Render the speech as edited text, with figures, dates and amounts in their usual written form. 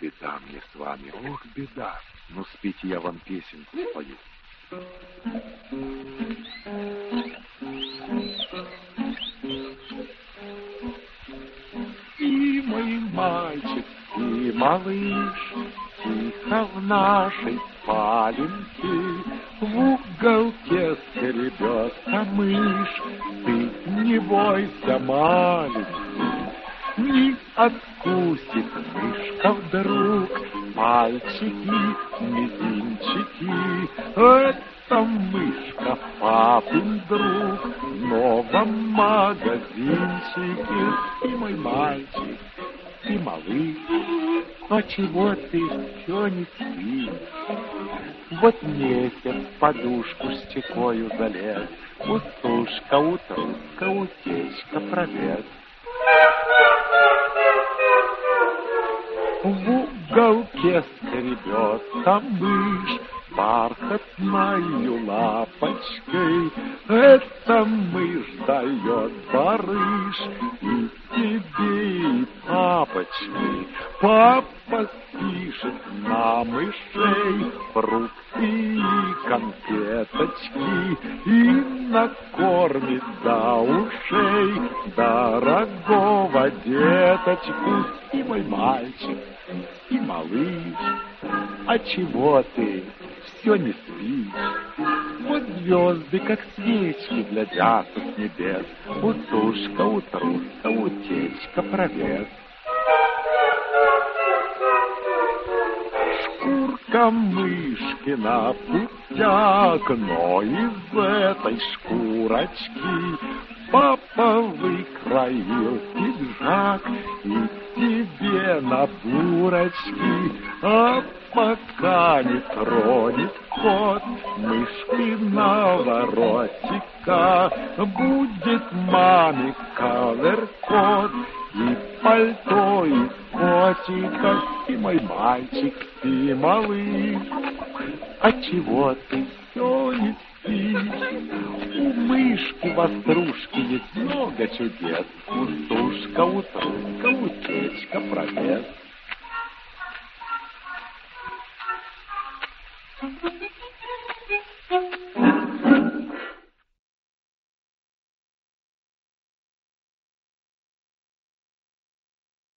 беда мне с вами, ох, беда. Ну, спите, я вам песенку спою. И мой мальчик, и малыш, тихо в нашей спаленке в уголке скребется мышь. Ты не бойся, маленький, не откусит мышка вдруг пальчики, мизинчики. Это мышка, папин друг, в новом магазинчике. И мой мальчик, и малыш, а чего ты все не спишь? Вот месяц подушку щекою залез, утушка, утруска, утечка, пролез. В уголке скребется мышь бархатною лапочкой. Эта мышь дает барыш и тебе, и папочке. Папа спишет на мышей фрукты и конфеточки и накормит до ушей дорогого деточку. И мой мальчик, и малыш, а чего ты все не спишь? Вот звезды, как свечки, глядятся с небес. Утушка, утруска, утечка, провес. Шкурка мышкина пустяк, но из этой шкурочки папа выкроил пиджак и тебе на бурочки. А пока не тронет кот мышкиного ротика, будет маме кавер-кот и пальто из котика. И мой мальчик, и малыш, а чего ты все не спишь? У мышки-вострушки есть много чудес. Утушка, утруска, утечка, провес.